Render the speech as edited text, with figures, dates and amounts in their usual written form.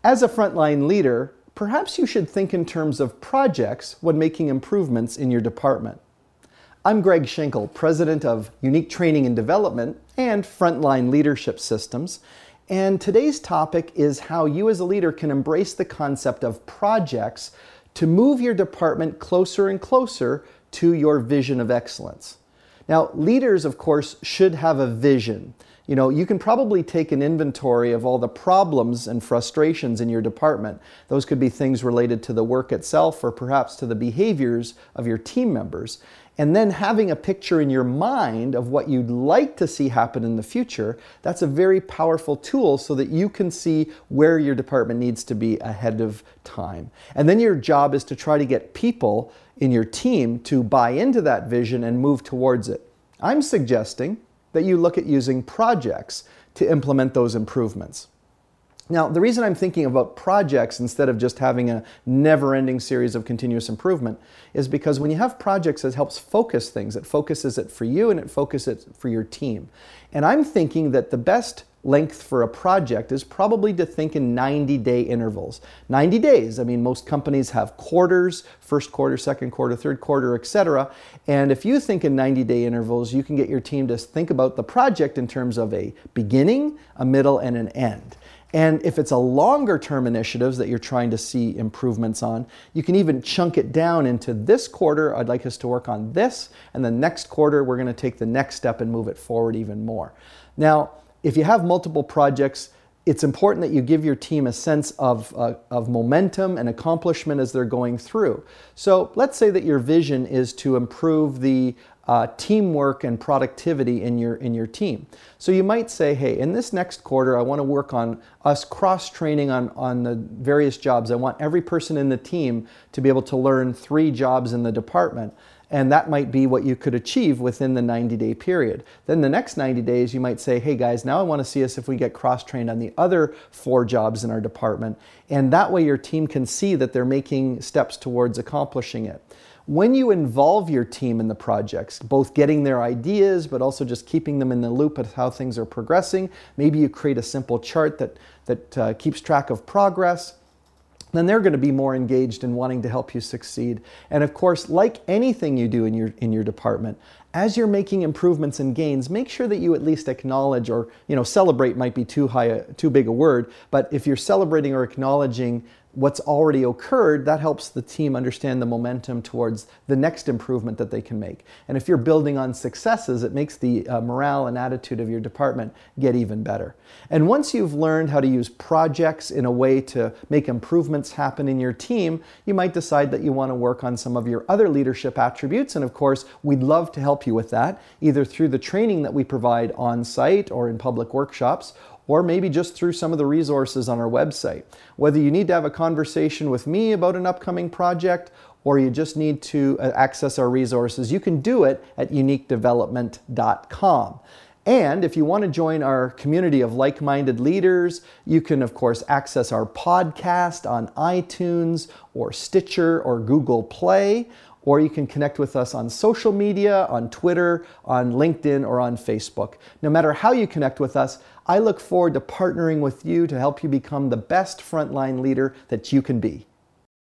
As a frontline leader, perhaps you should think in terms of projects when making improvements in your department. I'm Greg Schenkel, President of Unique Training and Development and Frontline Leadership Systems, and today's topic is how you as a leader can embrace the concept of projects to move your department closer and closer to your vision of excellence. Now, leaders, of course, should have a vision. You can probably take an inventory of all the problems and frustrations in your department. Those could be things related to the work itself or perhaps to the behaviors of your team members. And then having a picture in your mind of what you'd like to see happen in the future, that's a very powerful tool so that you can see where your department needs to be ahead of time. And then your job is to try to get people in your team to buy into that vision and move towards it. I'm suggesting that you look at using projects to implement those improvements. Now, the reason I'm thinking about projects instead of just having a never-ending series of continuous improvement is because when you have projects, it helps focus things. It focuses it for you and it focuses it for your team. And I'm thinking that the best length for a project is probably to think in 90-day intervals. 90 days, most companies have quarters, first quarter, second quarter, third quarter, etc. And if you think in 90-day intervals, you can get your team to think about the project in terms of a beginning, a middle, and an end. And if it's a longer term initiatives that you're trying to see improvements on, you can even chunk it down into this quarter, I'd like us to work on this, and the next quarter, we're going to take the next step and move it forward even more. Now, if you have multiple projects, it's important that you give your team a sense of momentum and accomplishment as they're going through. So let's say that your vision is to improve the teamwork and productivity in your team. So you might say, hey, in this next quarter, I want to work on us cross-training on the various jobs. I want every person in the team to be able to learn 3 jobs in the department. And that might be what you could achieve within the 90-day period. Then the next 90 days, you might say, hey guys, now I want to see us if we get cross-trained on the other 4 jobs in our department. And that way your team can see that they're making steps towards accomplishing it. When you involve your team in the projects, both getting their ideas, but also just keeping them in the loop of how things are progressing, maybe you create a simple chart that keeps track of progress, then they're going to be more engaged in wanting to help you succeed. And of course, like anything you do in your department, as you're making improvements and gains, make sure that you at least acknowledge or, celebrate might be too big a word, but if you're celebrating or acknowledging what's already occurred, that helps the team understand the momentum towards the next improvement that they can make. And if you're building on successes, it makes the morale and attitude of your department get even better. And once you've learned how to use projects in a way to make improvements happen in your team, you might decide that you want to work on some of your other leadership attributes. And of course, we'd love to help you with that, either through the training that we provide on site or in public workshops, or maybe just through some of the resources on our website. Whether you need to have a conversation with me about an upcoming project or you just need to access our resources, you can do it at uniquedevelopment.com. And if you want to join our community of like-minded leaders, you can, of course, access our podcast on iTunes or Stitcher or Google Play, or you can connect with us on social media, on Twitter, on LinkedIn, or on Facebook. No matter how you connect with us, I look forward to partnering with you to help you become the best frontline leader that you can be.